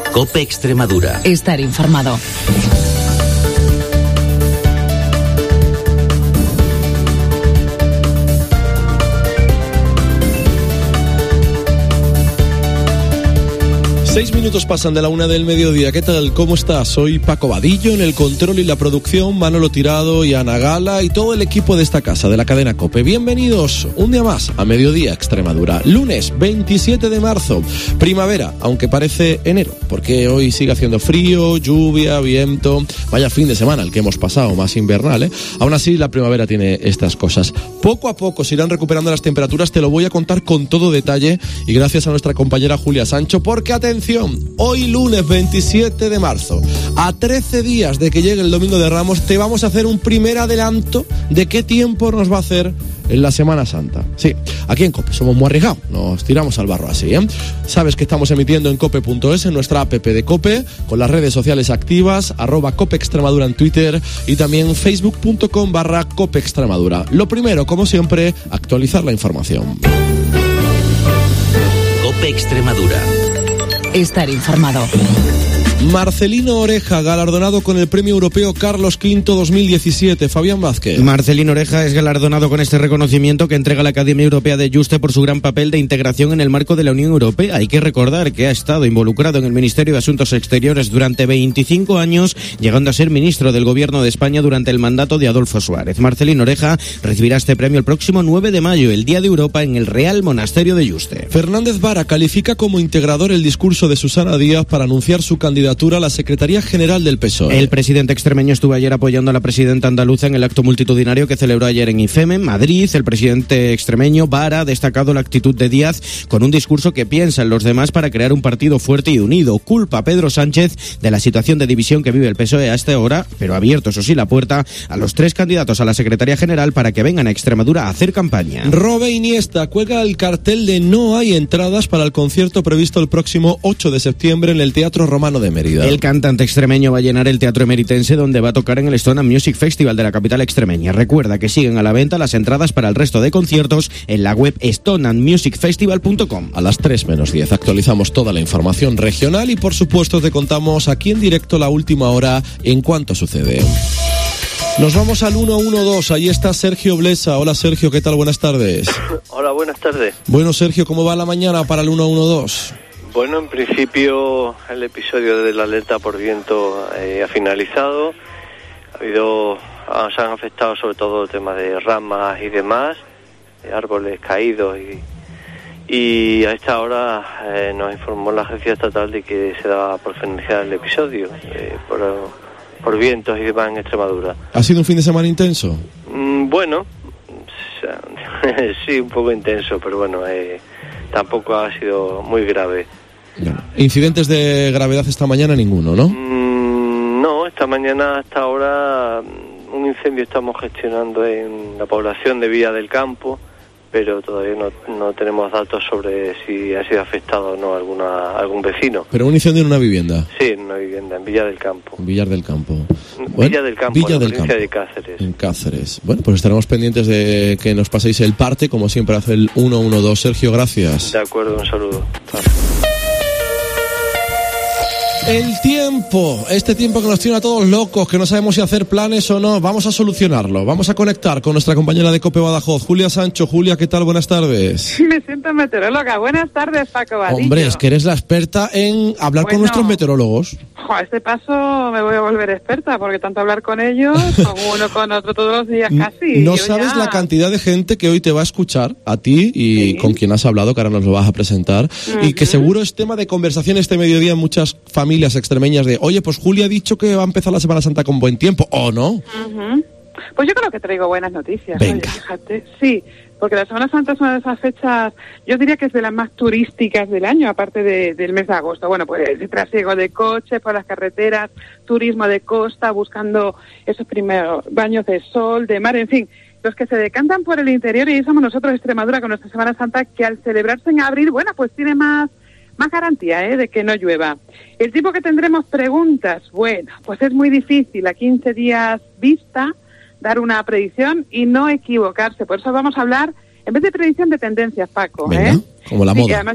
COPE Extremadura. Estar informado. Seis minutos pasan de la 1 del mediodía. ¿Qué tal? ¿Cómo estás? Soy Paco Vadillo, en el control y la producción, Manolo Tirado y Ana Gala y todo el equipo de esta casa, de la cadena COPE. Bienvenidos un día más a Mediodía Extremadura. Lunes 27 de marzo, primavera, aunque parece enero, porque hoy sigue haciendo frío, lluvia, viento. Vaya fin de semana el que hemos pasado, más invernal, ¿eh? Aún así, la primavera tiene estas cosas. Poco a poco se irán recuperando las temperaturas, te lo voy a contar con todo detalle y gracias a nuestra compañera Julia Sancho, porque atención, hoy lunes 27 de marzo, a 13 días de que llegue el Domingo de Ramos, te vamos a hacer un primer adelanto de qué tiempo nos va a hacer en la Semana Santa. Sí, aquí en COPE somos muy arriesgados, nos tiramos al barro así, ¿eh? Sabes que estamos emitiendo en cope.es, en nuestra app de COPE, con las redes sociales activas, @COPE Extremadura en Twitter y también facebook.com/COPE Extremadura. Lo primero, como siempre, actualizar la información. COPE Extremadura. Estar informado. Marcelino Oreja, galardonado con el Premio Europeo Carlos V 2017. Fabián Vázquez. Marcelino Oreja es galardonado con este reconocimiento que entrega la Academia Europea de Juste por su gran papel de integración en el marco de la Unión Europea. Hay que recordar que ha estado involucrado en el Ministerio de Asuntos Exteriores durante 25 años, llegando a ser ministro del Gobierno de España durante el mandato de Adolfo Suárez. Marcelino Oreja recibirá este premio el próximo 9 de mayo, el Día de Europa, en el Real Monasterio de Juste. Fernández Vara califica como integrador el discurso de Susana Díaz para anunciar su candidatura a la Secretaría General del PSOE. El presidente extremeño estuvo ayer apoyando a la presidenta andaluza en el acto multitudinario que celebró ayer en IFEM, en Madrid. El presidente extremeño, Vara, ha destacado la actitud de Díaz con un discurso que piensa en los demás para crear un partido fuerte y unido. Culpa a Pedro Sánchez de la situación de división que vive el PSOE a esta hora, pero ha abierto, eso sí, la puerta a los 3 candidatos a la Secretaría General para que vengan a Extremadura a hacer campaña. Robe Iniesta cuelga el cartel de no hay entradas para el concierto previsto el próximo 8 de septiembre en el Teatro Romano de Mérida. El cantante extremeño va a llenar el Teatro Emeritense, donde va a tocar en el Stone Music Festival de la capital extremeña. Recuerda que siguen a la venta las entradas para el resto de conciertos en la web stoneandmusicfestival.com. A las 3 menos 10 actualizamos toda la información regional y por supuesto te contamos aquí en directo la última hora en cuanto sucede. Nos vamos al 112, ahí está Sergio Blesa. Hola Sergio, ¿qué tal? Buenas tardes. Hola, buenas tardes. Bueno Sergio, ¿cómo va la mañana para el 112? Bueno, en principio el episodio de la alerta por viento ha finalizado. Se han afectado sobre todo temas de ramas y demás, árboles caídos y a esta hora nos informó la agencia estatal de que se daba por finalizar el episodio por vientos y demás en Extremadura. ¿Ha sido un fin de semana intenso? Bueno, sí, un poco intenso, pero bueno, tampoco ha sido muy grave. ¿Incidentes de gravedad esta mañana? Ninguno, ¿no? No, esta mañana hasta ahora un incendio estamos gestionando en la población de Villa del Campo, pero todavía no tenemos datos sobre si ha sido afectado o no algún vecino. ¿Pero un incendio en una vivienda? Sí, en una vivienda, en Villar del Campo. Villar del Campo. Bueno, Villa del Campo, en la provincia de Cáceres. En Cáceres. Bueno, pues estaremos pendientes de que nos paséis el parte, como siempre hace el 112. Sergio, gracias. De acuerdo, un saludo. El tiempo, este tiempo que nos tiene a todos locos, que no sabemos si hacer planes o no, vamos a solucionarlo. Vamos a conectar con nuestra compañera de COPE Badajoz, Julia Sancho. Julia, ¿qué tal? Buenas tardes. Me siento meteoróloga. Buenas tardes, Paco Vadillo. Hombre, es que eres la experta en hablar con nuestros meteorólogos. A este paso me voy a volver experta, porque tanto hablar con ellos, con uno, con otro, todos los días casi. No sabes la cantidad de gente que hoy te va a escuchar, a ti y con quien has hablado, que ahora nos lo vas a presentar, y que seguro es tema de conversación este mediodía en muchas familias extremeñas de, oye, pues Julia ha dicho que va a empezar la Semana Santa con buen tiempo, ¿o no? Pues yo creo que traigo buenas noticias. Venga. Oye, fíjate, sí, porque la Semana Santa es una de esas fechas, yo diría que es de las más turísticas del año, aparte del mes de agosto. Bueno, pues el trasiego de coches por las carreteras, turismo de costa, buscando esos primeros baños de sol, de mar, en fin, los que se decantan por el interior, y ahí somos nosotros, Extremadura, con nuestra Semana Santa, que al celebrarse en abril, bueno, pues tiene más garantía de que no llueva. El tiempo que tendremos, preguntas, bueno, pues es muy difícil a 15 días vista dar una predicción y no equivocarse. Por eso vamos a hablar, en vez de predicción, de tendencias, Paco. Venga, como la moda.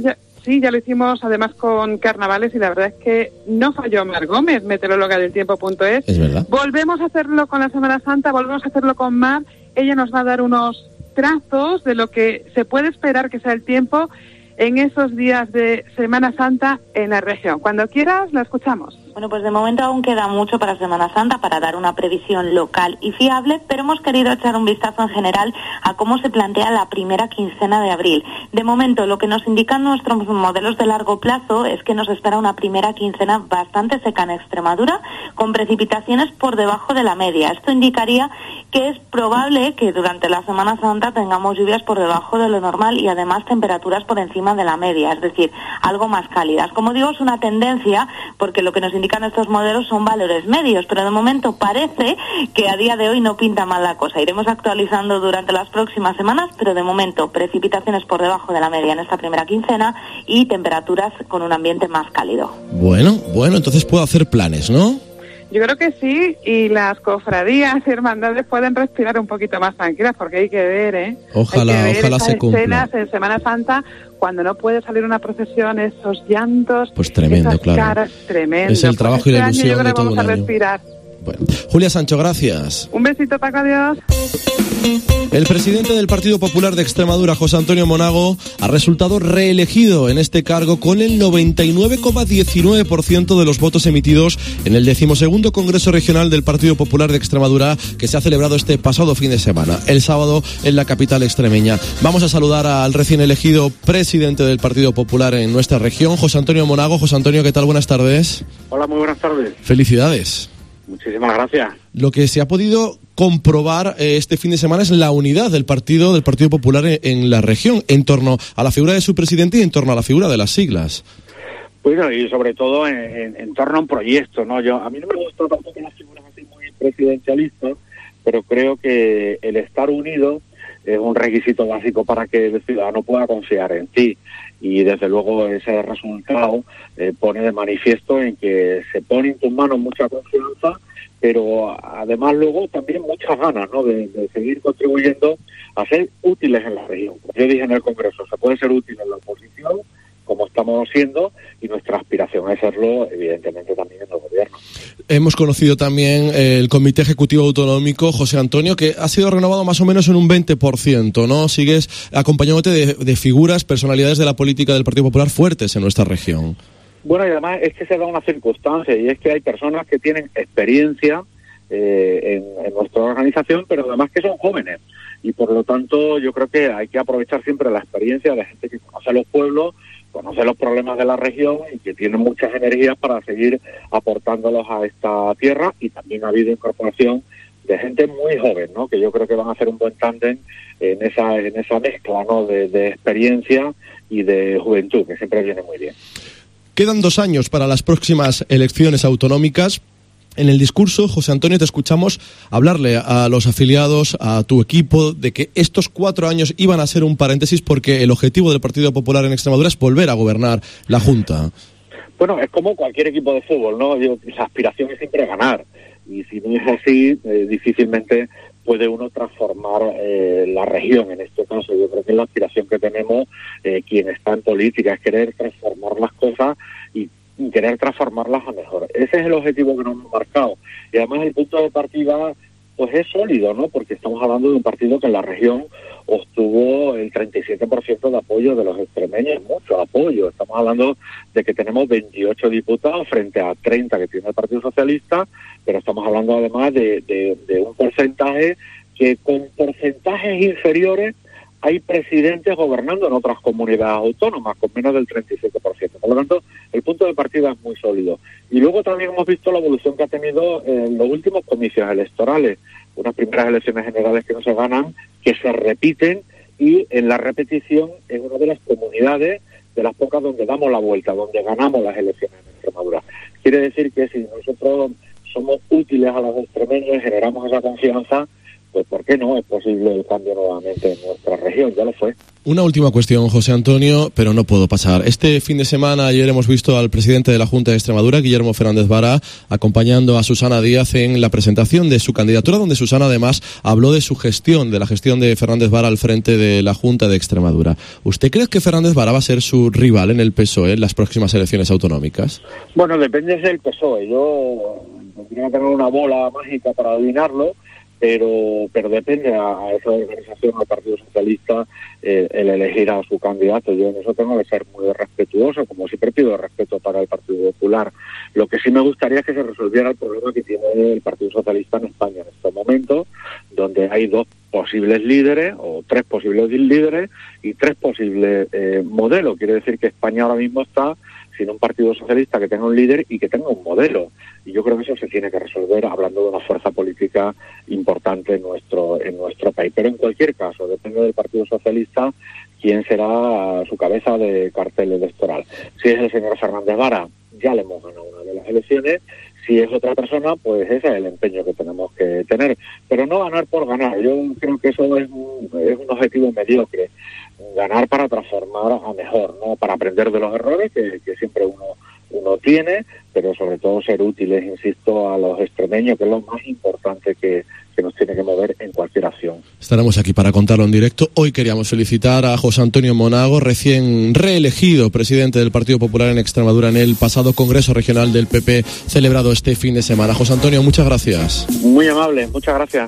así, ya lo hicimos además con carnavales y la verdad es que no falló Mar Gómez, meteoróloga del tiempo.es. Es verdad. Volvemos a hacerlo con la Semana Santa, volvemos a hacerlo con Mar. Ella nos va a dar unos trazos de lo que se puede esperar que sea el tiempo en esos días de Semana Santa en la región. Cuando quieras, la escuchamos. Bueno, pues de momento aún queda mucho para Semana Santa para dar una previsión local y fiable, pero hemos querido echar un vistazo en general a cómo se plantea la primera quincena de abril. De momento, lo que nos indican nuestros modelos de largo plazo es que nos espera una primera quincena bastante seca en Extremadura, con precipitaciones por debajo de la media. Esto indicaría que es probable que durante la Semana Santa tengamos lluvias por debajo de lo normal y además temperaturas por encima de la media, es decir, algo más cálidas. Como digo, es una tendencia porque lo que nos indican estos modelos son valores medios, pero de momento parece que a día de hoy no pinta mal la cosa. Iremos actualizando durante las próximas semanas, pero de momento precipitaciones por debajo de la media en esta primera quincena y temperaturas con un ambiente más cálido. Bueno, entonces puedo hacer planes, ¿no? Yo creo que sí, y las cofradías y hermandades pueden respirar un poquito más tranquilas, porque hay que ver, Ojalá se cumpla. Escenas en Semana Santa, cuando no puede salir una procesión, esos llantos, pues tremendo, esas claro. caras, tremendo. Es el trabajo pues y la ilusión yo creo de que todo vamos un a año. respirar. Bueno, Julia Sancho, gracias. Un besito, Paco, adiós. El presidente del Partido Popular de Extremadura, José Antonio Monago, ha resultado reelegido en este cargo con el 99,19% de los votos emitidos en el 12º Congreso Regional del Partido Popular de Extremadura, que se ha celebrado este pasado fin de semana, el sábado, en la capital extremeña. Vamos a saludar al recién elegido presidente del Partido Popular en nuestra región, José Antonio Monago. José Antonio, ¿qué tal? Buenas tardes. Hola, muy buenas tardes. Felicidades. Muchísimas gracias. Lo que se ha podido comprobar este fin de semana es la unidad del Partido Popular en la región, en torno a la figura de su presidente y en torno a la figura de las siglas. Bueno, y sobre todo en torno a un proyecto, ¿no? A mí no me gustan tampoco las figuras así muy presidencialistas, pero creo que el estar unido es un requisito básico para que el ciudadano pueda confiar en ti. Y desde luego ese resultado pone de manifiesto en que se pone en tus manos mucha confianza, pero además luego también muchas ganas, ¿no?, de seguir contribuyendo a ser útiles en la región. Como yo dije en el Congreso, se puede ser útil en la oposición, como estamos siendo, y nuestra aspiración es serlo, evidentemente, también en el gobierno. Hemos conocido también el Comité Ejecutivo Autonómico, José Antonio, que ha sido renovado más o menos en un 20%, ¿no? Sigues acompañándote de figuras, personalidades de la política del Partido Popular fuertes en nuestra región. Bueno, y además es que se da una circunstancia, y es que hay personas que tienen experiencia en nuestra organización, pero además que son jóvenes. Y por lo tanto yo creo que hay que aprovechar siempre la experiencia de gente que conoce los pueblos, conoce los problemas de la región y que tiene muchas energías para seguir aportándolos a esta tierra. Y también ha habido incorporación de gente muy joven, ¿no?, que yo creo que van a hacer un buen tándem en esa mezcla, ¿no?, de experiencia y de juventud, que siempre viene muy bien. Quedan 2 años para las próximas elecciones autonómicas. En el discurso, José Antonio, te escuchamos hablarle a los afiliados, a tu equipo, de que estos 4 años iban a ser un paréntesis porque el objetivo del Partido Popular en Extremadura es volver a gobernar la Junta. Bueno, es como cualquier equipo de fútbol, ¿no? La aspiración es siempre ganar. Y si no es así, difícilmente puede uno transformar la región. En este caso, yo creo que es la aspiración que tenemos quien está en política, es querer transformar las cosas y querer transformarlas a mejor. Ese es el objetivo que nos hemos marcado. Y además el punto de partida pues es sólido, ¿no? Porque estamos hablando de un partido que en la región obtuvo el 37% de apoyo de los extremeños, mucho apoyo. Estamos hablando de que tenemos 28 diputados frente a 30 que tiene el Partido Socialista, pero estamos hablando además de un porcentaje que con porcentajes inferiores hay presidentes gobernando en otras comunidades autónomas con menos del 37%. Por lo tanto, el punto de partida es muy sólido. Y luego también hemos visto la evolución que ha tenido en los últimos comicios electorales. Unas primeras elecciones generales que no se ganan, que se repiten, y en la repetición es una de las comunidades de las pocas donde damos la vuelta, donde ganamos las elecciones en Extremadura. Quiere decir que si nosotros somos útiles a los extremeños y generamos esa confianza, pues ¿por qué no es posible el cambio nuevamente en nuestra región? Ya lo fue. Una última cuestión, José Antonio, pero no puedo pasar. Este fin de semana, ayer hemos visto al presidente de la Junta de Extremadura, Guillermo Fernández Vara, acompañando a Susana Díaz en la presentación de su candidatura, donde Susana además habló de su gestión, de la gestión de Fernández Vara al frente de la Junta de Extremadura. ¿Usted cree que Fernández Vara va a ser su rival en el PSOE en las próximas elecciones autonómicas? Bueno, depende del PSOE. Yo no tengo que tener una bola mágica para adivinarlo, pero depende a esa organización, al Partido Socialista, el elegir a su candidato. Yo en eso tengo que ser muy respetuoso, como siempre pido respeto para el Partido Popular. Lo que sí me gustaría es que se resolviera el problema que tiene el Partido Socialista en España en este momento, donde hay 2 posibles líderes, o 3 posibles líderes, y 3 posibles modelos. Quiere decir que España ahora mismo está sin un Partido Socialista que tenga un líder y que tenga un modelo. Y yo creo que eso se tiene que resolver hablando de una fuerza política importante en nuestro país. Pero en cualquier caso, depende del Partido Socialista quién será su cabeza de cartel electoral. Si es el señor Fernández Vara, ya le hemos ganado una de las elecciones. Si es otra persona, pues ese es el empeño que tenemos que tener. Pero no ganar por ganar. Yo creo que eso es un objetivo mediocre. Ganar para transformar a mejor, ¿no? Para aprender de los errores que siempre uno tiene, pero sobre todo ser útiles, insisto, a los extremeños, que es lo más importante que nos tiene que mover en cualquier acción. Estaremos aquí para contarlo en directo. Hoy queríamos felicitar a José Antonio Monago, recién reelegido presidente del Partido Popular en Extremadura en el pasado Congreso Regional del PP celebrado este fin de semana. José Antonio, muchas gracias. Muy amable, muchas gracias.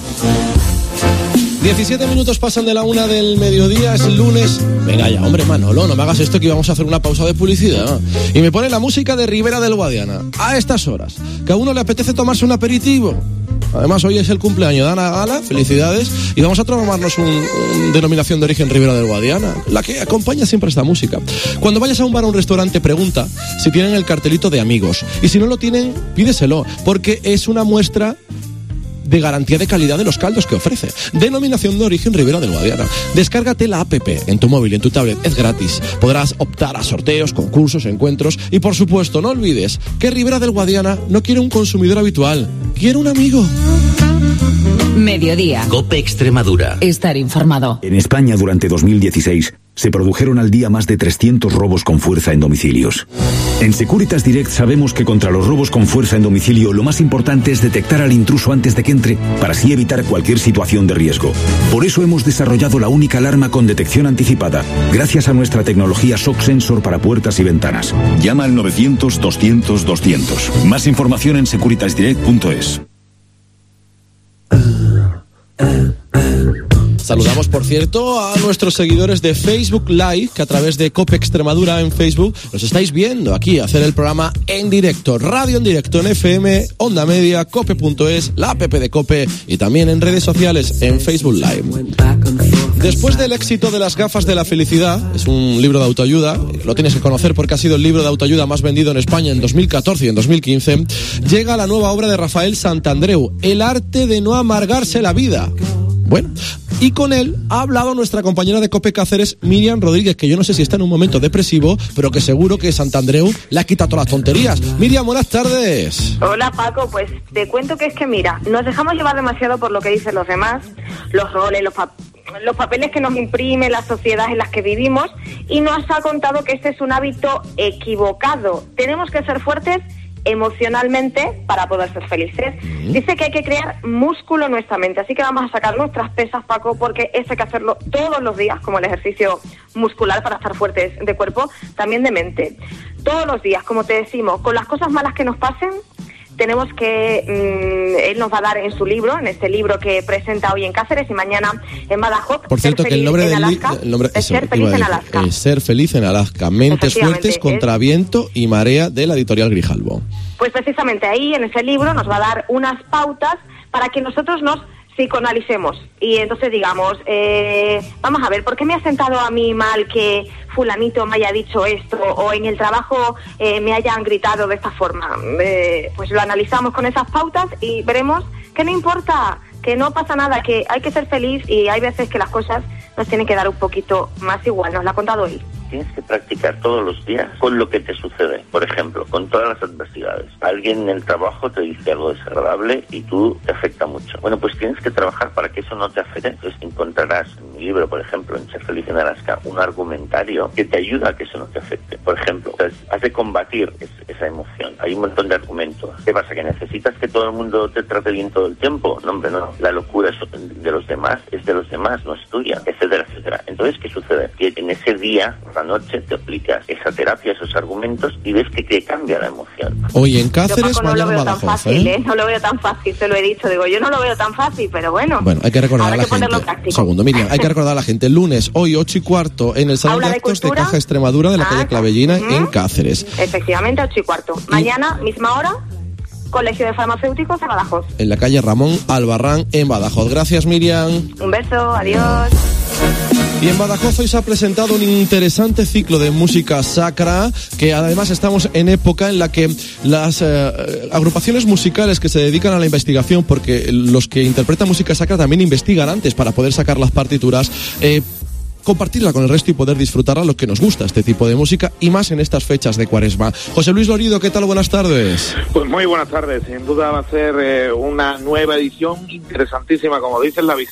17 minutos pasan de la 1 del mediodía, es lunes. Venga ya, hombre, Manolo, no me hagas esto que íbamos a hacer una pausa de publicidad. Y me pone la música de Ribera del Guadiana, a estas horas, que a uno le apetece tomarse un aperitivo. Además, hoy es el cumpleaños de Ana Gala, felicidades, y vamos a tomarnos un denominación de origen Ribera del Guadiana, la que acompaña siempre esta música. Cuando vayas a un bar o un restaurante, pregunta si tienen el cartelito de amigos, y si no lo tienen, pídeselo, porque es una muestra de garantía de calidad de los caldos que ofrece. Denominación de origen Ribera del Guadiana. Descárgate la app en tu móvil, en tu tablet, es gratis. Podrás optar a sorteos, concursos, encuentros y por supuesto, no olvides que Ribera del Guadiana no quiere un consumidor habitual, quiere un amigo. Mediodía. COPE Extremadura. Estar informado. En España durante 2016 se produjeron al día más de 300 robos con fuerza en domicilios. En Securitas Direct sabemos que contra los robos con fuerza en domicilio lo más importante es detectar al intruso antes de que entre, para así evitar cualquier situación de riesgo. Por eso hemos desarrollado la única alarma con detección anticipada, gracias a nuestra tecnología Shock Sensor para puertas y ventanas. Llama al 900-200-200. Más información en securitasdirect.es. Saludamos, por cierto, a nuestros seguidores de Facebook Live, que a través de COPE Extremadura en Facebook nos estáis viendo aquí hacer el programa en directo, radio en directo en FM, Onda Media, cope.es, la app de COPE y también en redes sociales en Facebook Live. Después del éxito de Las gafas de la felicidad, es un libro de autoayuda, lo tienes que conocer porque ha sido el libro de autoayuda más vendido en España en 2014 y en 2015, llega la nueva obra de Rafael Santandreu, El arte de no amargarse la vida. Bueno, y con él ha hablado nuestra compañera de COPE Cáceres, Miriam Rodríguez, que yo no sé si está en un momento depresivo, pero que seguro que Santandreu le ha quitado todas las tonterías. Miriam, buenas tardes. Hola, Paco, pues te cuento que es que mira, nos dejamos llevar demasiado por lo que dicen los demás, los roles, los papeles que nos imprime la sociedad en las que vivimos, y nos ha contado que este es un hábito equivocado. Tenemos que ser fuertes emocionalmente para poder ser felices. Dice que hay que crear músculo en nuestra mente, así que vamos a sacar nuestras pesas, Paco, porque eso hay que hacerlo todos los días, como el ejercicio muscular para estar fuertes de cuerpo, también de mente. Todos los días, como te decimos, con las cosas malas que nos pasen, tenemos que, él nos va a dar en su libro, en este libro que presenta hoy en Cáceres y mañana en Badajoz. Por cierto, que el nombre del libro es Ser feliz en Alaska. Ser feliz en Alaska. Mentes fuertes contra viento y marea, de la editorial Grijalbo. Pues precisamente ahí, en ese libro, nos va a dar unas pautas para que nosotros nos psicoanalicemos y entonces digamos, vamos a ver, ¿por qué me ha sentado a mí mal que fulanito me haya dicho esto o en el trabajo me hayan gritado de esta forma? Pues lo analizamos con esas pautas y veremos que no importa, que no pasa nada, que hay que ser feliz y hay veces que las cosas nos tienen que dar un poquito más igual. Nos lo ha contado él. tienes que practicar todos los días con lo que te sucede. Por ejemplo, con todas las adversidades. Alguien en el trabajo te dice algo desagradable y tú te afecta mucho. Bueno, pues tienes que trabajar para que eso no te afecte. Entonces encontrarás en mi libro, por ejemplo, en Ser feliz en Alaska, un argumentario que te ayuda a que eso no te afecte. Por ejemplo, has de combatir esa emoción. Hay un montón de argumentos. ¿Qué pasa? ¿Que necesitas que todo el mundo te trate bien todo el tiempo? No, hombre, no. La locura es de los demás, es de los demás, no es tuya, etcétera, etcétera. Entonces, ¿qué sucede? Que en ese día, por la noche, te aplicas esa terapia, esos argumentos y ves que te cambia la emoción. Hoy en Cáceres, yo, Paco, mañana en Badajoz. Tan fácil, No lo veo tan fácil, se lo he dicho. Digo, yo no lo veo tan fácil, pero bueno. Bueno, hay que recordar a la gente. Segundo, Miriam, hay que recordar a la gente. El lunes, hoy 8:15, en el Salón de Actos de Caja Extremadura de la calle Clavellina, en Cáceres. Efectivamente, 8:15. Mañana, misma hora, Colegio de Farmacéuticos en Badajoz. En la calle Ramón Albarrán, en Badajoz. Gracias, Miriam. Un beso, adiós. Y en Badajoz hoy se ha presentado un interesante ciclo de música sacra, que además estamos en época en la que las agrupaciones musicales que se dedican a la investigación, porque los que interpretan música sacra también investigan antes para poder sacar las partituras, compartirla con el resto y poder disfrutarla, lo que nos gusta este tipo de música, y más en estas fechas de Cuaresma. José Luis Lorido, ¿qué tal? Buenas tardes. Pues muy buenas tardes. Sin duda va a ser una nueva edición interesantísima, como dices, la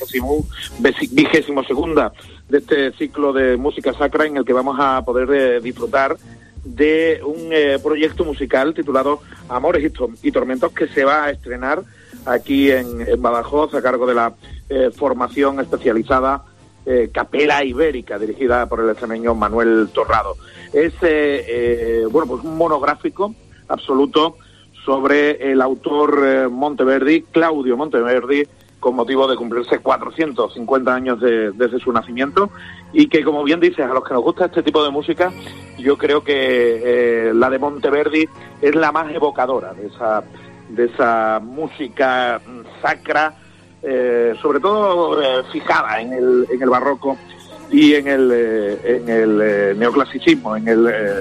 22ª de este ciclo de música sacra, en el que vamos a poder disfrutar de un proyecto musical titulado Amores y Tormentos, que se va a estrenar aquí en Badajoz a cargo de la formación especializada Capela Ibérica, dirigida por el extremeño Manuel Torrado. Es pues un monográfico absoluto sobre el autor Monteverdi, Claudio Monteverdi, con motivo de cumplirse 450 años desde su nacimiento, y que, como bien dices, a los que nos gusta este tipo de música, yo creo que la de Monteverdi es la más evocadora de esa música sacra, sobre todo fijada en el barroco y en el neoclasicismo, en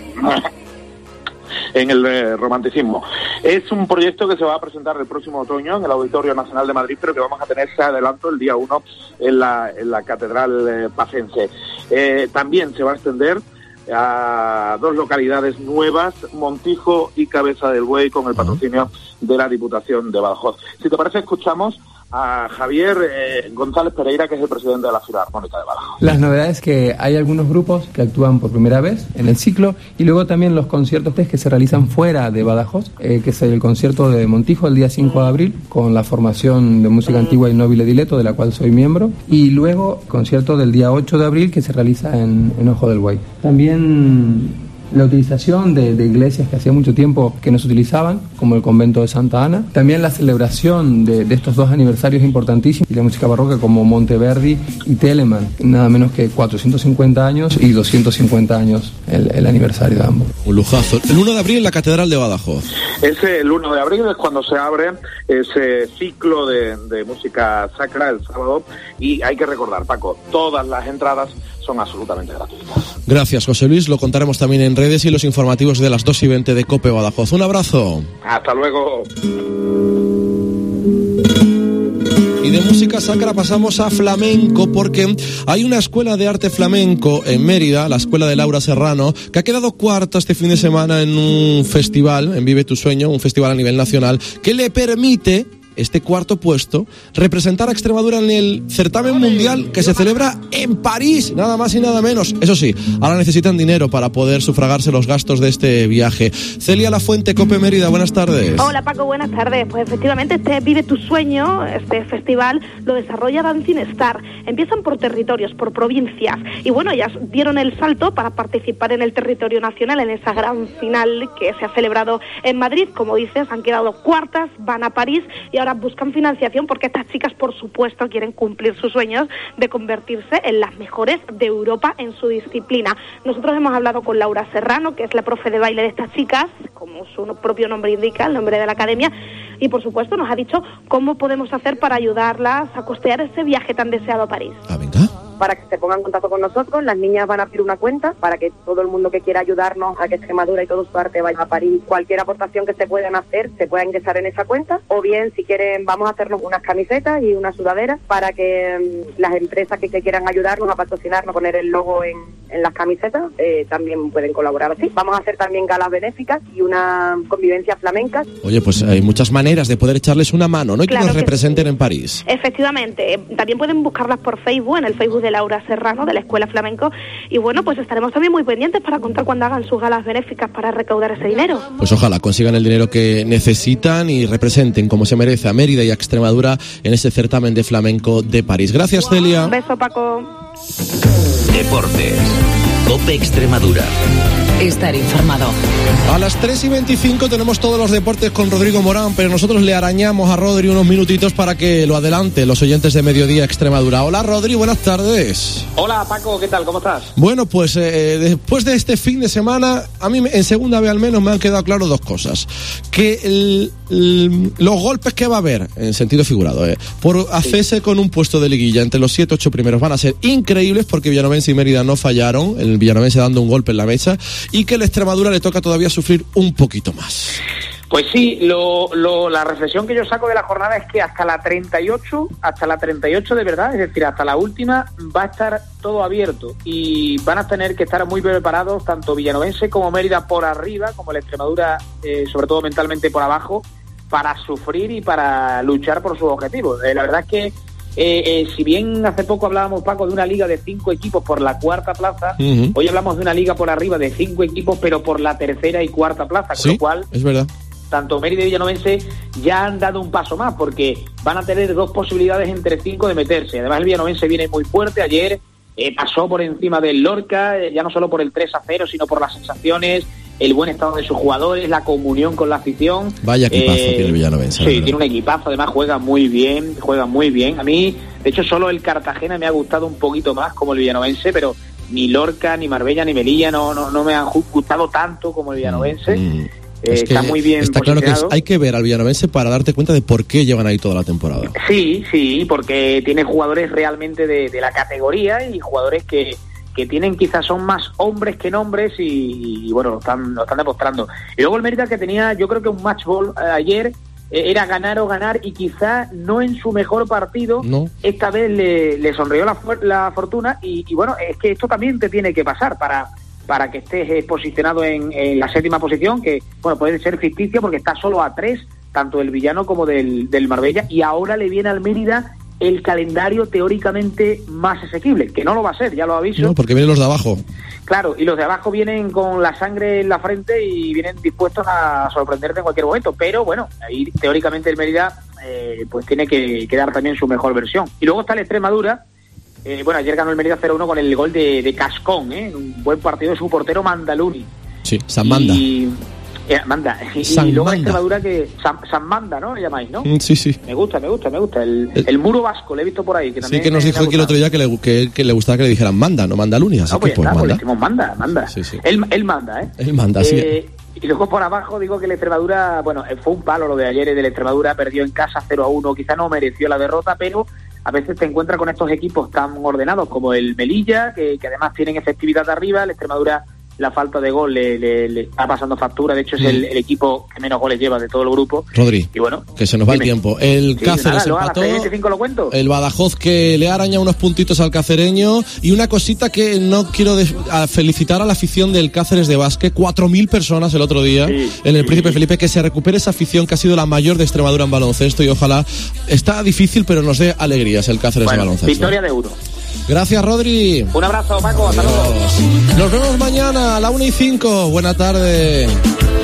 el romanticismo. Es un proyecto que se va a presentar el próximo otoño en el Auditorio Nacional de Madrid, pero que vamos a tener, se adelanto, el día 1 en la Catedral Pacense. También se va a extender a dos localidades nuevas, Montijo y Cabeza del Buey, con el patrocinio de la Diputación de Badajoz. Si te parece, escuchamos a Javier González Pereira, que es el presidente de la Filarmónica de Badajoz. Las novedades que hay algunos grupos que actúan por primera vez en el ciclo, y luego también los conciertos que se realizan fuera de Badajoz, que es el concierto de Montijo el día 5 de abril, con la formación de música antigua y Nobile Diletto, de la cual soy miembro, y luego concierto del día 8 de abril que se realiza en Ojo del Buey. También la utilización de iglesias que hacía mucho tiempo que no se utilizaban, como el convento de Santa Ana. También la celebración de estos dos aniversarios importantísimos, y la música barroca, como Monteverdi y Telemann, nada menos que 450 años y 250 años el aniversario de ambos. Un lujazo. El 1 de abril en la Catedral de Badajoz. El 1 de abril es cuando se abre ese ciclo de música sacra, el sábado, y hay que recordar, Paco, todas las entradas son absolutamente gratuitas. Gracias, José Luis. Lo contaremos también en redes y los informativos de las 2:20 de COPE Badajoz. Un abrazo. Hasta luego. Y de música sacra pasamos a flamenco, porque hay una escuela de arte flamenco en Mérida, la escuela de Laura Serrano, que ha quedado cuarta este fin de semana en un festival, en Vive tu Sueño, un festival a nivel nacional, que le permite, este cuarto puesto, representar a Extremadura en el certamen mundial que se celebra en París, nada más y nada menos. Eso sí, ahora necesitan dinero para poder sufragarse los gastos de este viaje. Celia Lafuente, COPE Mérida, buenas tardes. Hola Paco, buenas tardes. Pues efectivamente este Vive tu Sueño, este festival, lo desarrolla Dancing Star. Empiezan por territorios, por provincias, y bueno, ya dieron el salto para participar en el territorio nacional, en esa gran final que se ha celebrado en Madrid. Como dices, han quedado cuartas, van a París y ahora buscan financiación, porque estas chicas, por supuesto, quieren cumplir sus sueños de convertirse en las mejores de Europa en su disciplina. Nosotros hemos hablado con Laura Serrano, que es la profe de baile de estas chicas, como su propio nombre indica, el nombre de la academia, y por supuesto nos ha dicho cómo podemos hacer para ayudarlas a costear ese viaje tan deseado a París. Ah, venga. para que se pongan en contacto con nosotros. Las niñas van a abrir una cuenta para que todo el mundo que quiera ayudarnos a que Extremadura y todo su arte vaya a París, cualquier aportación que se puedan hacer, se pueda ingresar en esa cuenta. O bien, si quieren, vamos a hacernos unas camisetas y unas sudaderas para que las empresas que quieran ayudarnos a patrocinarnos, poner el logo en las camisetas, también pueden colaborar así. Vamos a hacer también galas benéficas y una convivencia flamenca. Oye, pues hay muchas maneras de poder echarles una mano, ¿no? Y claro que nos representen sí. En París. Efectivamente. También pueden buscarlas por Facebook, en el Facebook de Laura Serrano, de la Escuela Flamenco. Y bueno, pues estaremos también muy pendientes para contar cuando hagan sus galas benéficas para recaudar ese dinero. Pues ojalá consigan el dinero que necesitan y representen como se merece a Mérida y a Extremadura en ese certamen de flamenco de París. Gracias, Celia. Un beso, Paco. Deportes. COPE Extremadura. Estar informado. A las 3:25 tenemos todos los deportes con Rodrigo Morán, pero nosotros le arañamos a Rodri unos minutitos para que lo adelante los oyentes de Mediodía Extremadura. Hola, Rodri, buenas tardes. Hola, Paco, ¿qué tal? ¿Cómo estás? Bueno, pues después de este fin de semana, a mí en segunda vez al menos me han quedado claro dos cosas. Que los golpes que va a haber, en sentido figurado, por hacerse con un puesto de liguilla entre los 7-8 primeros van a ser increíbles, porque Villanovense y Mérida no fallaron, el Villanovense dando un golpe en la mesa, y que a la Extremadura le toca todavía sufrir un poquito más. Pues sí, la reflexión que yo saco de la jornada es que hasta la 38 de verdad, es decir, hasta la última, va a estar todo abierto y van a tener que estar muy preparados tanto Villanovense como Mérida por arriba, como la Extremadura, sobre todo mentalmente por abajo, para sufrir y para luchar por sus objetivos. La verdad es que si bien hace poco hablábamos, Paco, de una liga de 5 equipos por la cuarta plaza, hoy hablamos de una liga por arriba de 5 equipos, pero por la tercera y cuarta plaza, con lo cual es verdad. Tanto Mérida y Villanovense ya han dado un paso más, porque van a tener 2 posibilidades entre 5 de meterse. Además, el Villanovense viene muy fuerte. Ayer pasó por encima del Lorca, ya no solo por el 3-0, sino por las sensaciones, el buen estado de sus jugadores, la comunión con la afición. Vaya equipazo tiene el Villanovense. Sí, tiene un equipazo, además juega muy bien. A mí, de hecho, solo el Cartagena me ha gustado un poquito más como el Villanovense, pero ni Lorca, ni Marbella, ni Melilla no me han gustado tanto como el Villanovense. Está muy bien. Está claro que hay que ver al Villanovense para darte cuenta de por qué llevan ahí toda la temporada. Sí, porque tiene jugadores realmente de la categoría y jugadores que tienen, quizás son más hombres que nombres y bueno, lo están demostrando. Y luego el Mérida, que tenía, yo creo que un match ball ayer, era ganar o ganar, y quizá no en su mejor partido. Esta vez le sonrió la fortuna y bueno, es que esto también te tiene que pasar para que estés posicionado en la 7ª posición, que bueno, puede ser ficticio porque está solo a 3, tanto del Villano como del Marbella, y ahora le viene al Mérida el calendario teóricamente más asequible, que no lo va a ser, ya lo aviso. No, porque vienen los de abajo. Claro, y los de abajo vienen con la sangre en la frente y vienen dispuestos a sorprenderte en cualquier momento, pero bueno, ahí teóricamente el Mérida pues tiene que dar también su mejor versión. Y luego está la Extremadura. Bueno, ayer ganó el Mérida 0-1 con el gol de Cascón, un buen partido de su portero Mandaluni. Sí, San Manda. Manda. Y luego la Extremadura, que San Manda, ¿no? Le llamáis, ¿no? Sí. Me gusta. El muro vasco, le he visto por ahí. Que también sí, que nos dijo aquí el otro día que le gustaba que le dijeran Manda, no Mandaluni. Así pues que pues está, Manda. le decimos Manda. Sí. Él manda, ¿eh? Él manda, sí. Y luego por abajo digo que la Extremadura, bueno, fue un palo lo de ayer, de la Extremadura perdió en casa 0-1, quizá no mereció la derrota, pero a veces te encuentras con estos equipos tan ordenados como el Melilla, que además tienen efectividad de arriba. La Extremadura, la falta de gol le está pasando factura, de hecho es el equipo que menos goles lleva de todo el grupo. Rodri, y bueno, que se nos va el tiempo. El Cáceres empató, lo cuento. El Badajoz, que le araña unos puntitos al cacereño, y una cosita que no quiero felicitar a la afición del Cáceres de básquet, 4.000 personas el otro día en el Príncipe Felipe, que se recupere esa afición que ha sido la mayor de Extremadura en baloncesto, y ojalá, está difícil pero nos dé alegrías el Cáceres de baloncesto. Victoria de Euro. Gracias, Rodri. Un abrazo, Paco, hasta luego. Nos vemos mañana a la 1:05. Buena tarde.